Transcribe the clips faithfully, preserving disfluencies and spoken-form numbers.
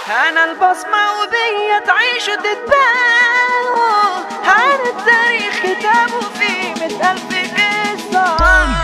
انا البصمة وبيا تعيش وتتباهوا، عن التاريخ كتابه فيه مئة ألف قصة.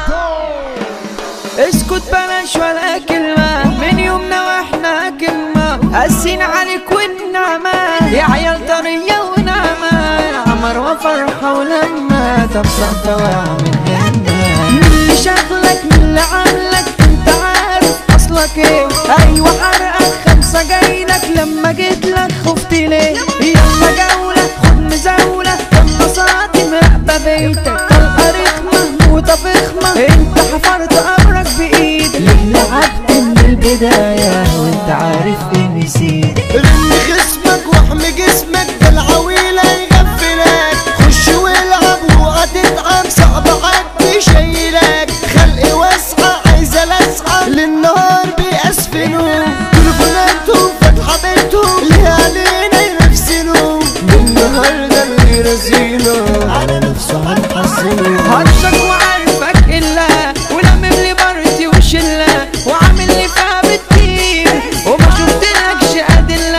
اسكت بلاش ولا كلمة، من يومنا واحنا كلمة قاسين عليك والنعمة، يا عيال طرية ونعمة، عمر وفرحة ولما تبصر تواع من هنا. من اللي شغلك من اللي عاملك انت عارف اصلك ايه، ايوه حرقك خمسة جايلك لما جيتلك خفت ليه. يلا جولة خد مزاولة لما صاعتي مراقبة بيتك، طلقة رخمة موتة فخمة انت حفرت قبرك بايدك. ليه لعبت من البداية وانت عارف اني نسيت. رن خصمك واحمي جسمك ده العويلة يغفلك، خش والعب وهتتعب صعب حد يشيلك. خلقي واسعة عايزة لسعة للنهار بيأسفلوا، تليفوناتهم فاتحة بيتهم ليه علينا ينفسنوا. النهاردة اللي رزينه على نفسه هنحصله. هرشك وعارفك إلا ولمم لي بارتي وشلة وعامل لي فيها بالتيم وما شفتلكش أدلة.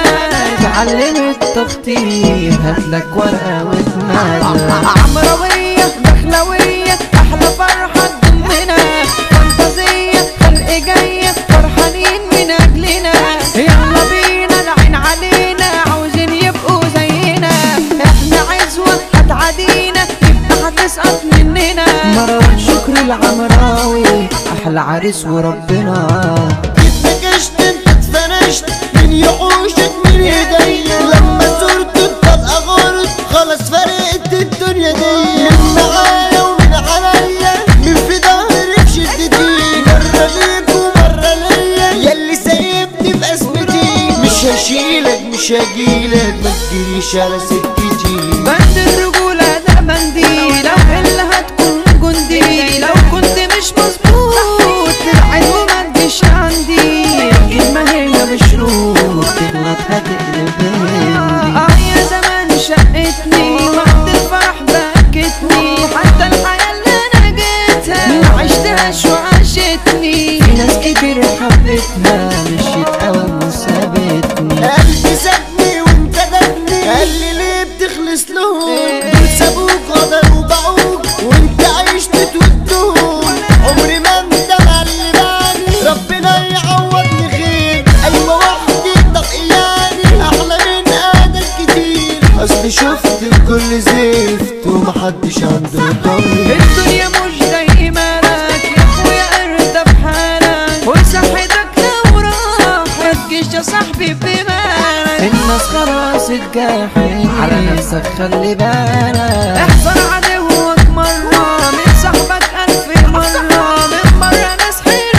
اتعلم التخطيط هاتلك ورقة وتمادى، عمروية دخلوية أحلى فرحة تضمنا، فانتازية خلق جاية فرحانين من أجلنا. يلا بينا العين علينا عاوزين يبقوا زينا، احنا عزوة هتعادينا يبقى هتسقط مننا. مروان شكري العمراوي أحلى عريس وربنا. اتنكشت انت اتفنشت من يحوشك من ايديا، لما صرت الطلقة غلط خلاص فرقت الدنيا دي. من معايا ومن عليا من في ظهري في شدتي، مرة ليك ومرة ليا ياللي سايبني في ازمتي. مش هشيلك مش هجيلك ما تجيش على سكتي. بند الرجولة ده منديل إلا هتكون جندي، لو كنت مش مظبوط تبعد وما تجيش عندي. الكلمة هي بشروط تغلط هتقلب هندي. اه يا زمان شقتني وقت الفرح بكتني، حتى الحياة اللي انا جيتها ما عشتهاش وعاشتني. في ناس كتير حبتها مشيت قوي وسابتني. قلبي سابني وانت دبني، قال لي ليه بتخلص لهم؟ دول سابوك غدروا وباعوك وانت عشت تودهم. عمري ما اندم على اللي بعدي، ربنا يعوضني خير. ايوه وحدي طقياني احلى من قادر كتير، اصل شفت الكل زفت ومحدش عنده ضمير. الدنيا مش زي ما لك يا اخويا ارضى بحالك، وصحتك لو راحت جيش يا صاحبي بمالك. الناس خلاص اتجاحت على نفسك خلي بالك، احذر عدوك مرة من صاحبك ألف مرة. من مرة ناس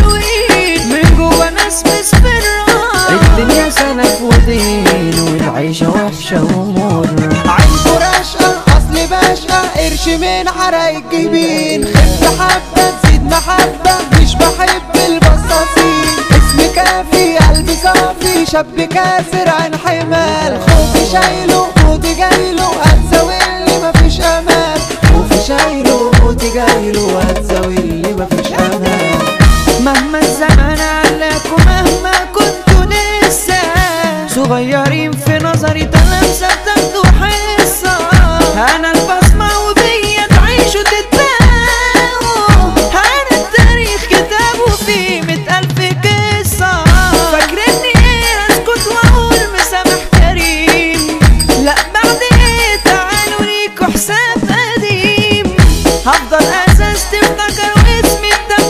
حلوين من جوا ناس مسفرة، الدنيا سلف ودين والعيشة وحشة ومرة. عينكوا رشقة اصل باشقة قرش من عرايق جبين، خف حبة تزيد محبة مش بحب البصاصين. اسمي كافي قلبي صافي شاب كاسر عن حمال، خوفي شايله موتي جايله هتزاولي مفيش امان. خوفي شايله موتي جايله هتزاولي مفيش امان. مهما الزمن عليك ومهما كنتوا لسه صغيرين في نظري تلامسة بتاخدوا حصة. أنا البصمة وبيا تعيشوا تتباهوا، أنا التاريخ كتابه فيه مئة ألف قصة. فاكرني إيه أسكت وأقول مسامح كريم؟ لأ بعد إيه تعالوا ليكوا حساب قديم. هفضل أساس تفتكروا اسمي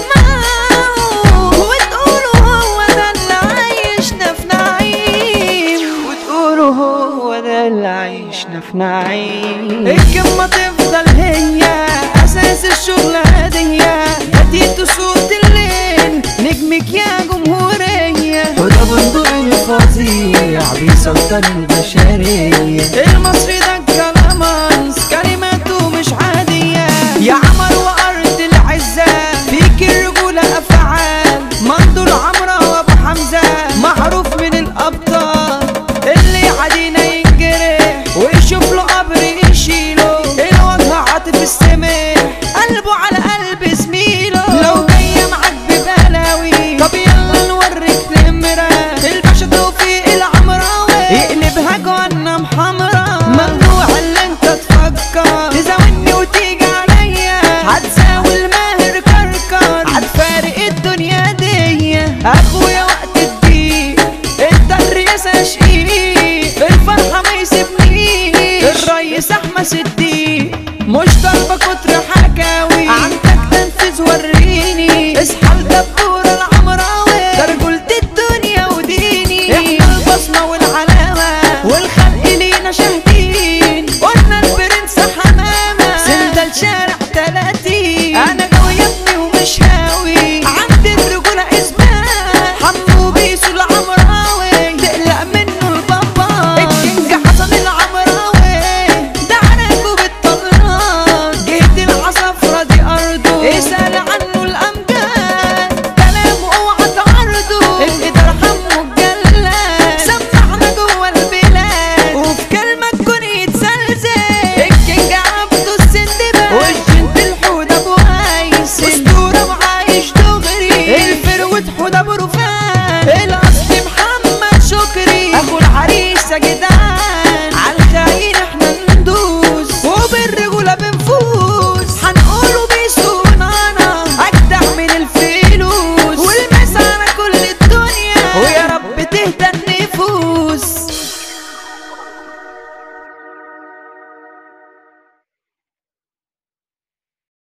تدمعوا، وتقولوا هو ده اللي عايشنا في نعيم، وتقولوا هو ده اللي عايشنا في نعيم. الكلمة تفضل هي أساس الشغل هدية، هديتوا صوت الليل نجمك يا جمهورية. وده بندق الفظيع بيسلطن البشرية. المصري ده كلامانس كلماته مش عادية، يا عمر وأرض العزة فيك الرجولة أفعال. منظور عمرة وأبو حمزة معروف من الأبطال، اللي عادينا ينجرح ويشوف له قبر يشيله. الوجه عاطف السمح قلبه على قلب زميله، لو جاية معاك ببلاوي طب يلا نوريك نمرة. الباشا توفيق العمرة انا شقيق في الفرحة ما يسيبنيش الريس احمد الدين. مش طالبة كتر حكاوي عندك تنفذ وريني اصحى لدبور العمراوي ده رجولة الدنيا وديني احنا البصمة والعلامة والخلق لينا شاهدين قلنا البرنس حمامة سندل شارع تلاتين. انا جوي يا ابني ومش هاوي عند الرجولة اثبات حمو بيسو العمراوي تقلق منه البابا الكينج حسن العمراوي ده عنقه بالطلرات جهد العصفرة دي ارضه اسأل عنه الامجاد كلامه اوعى تعرضه الادارة حمو الجلاد سمعنا جوه البلاد وفي كلمة تكون يتسلسل الكينج عبده السندباد والجنت الحود ابو هيثم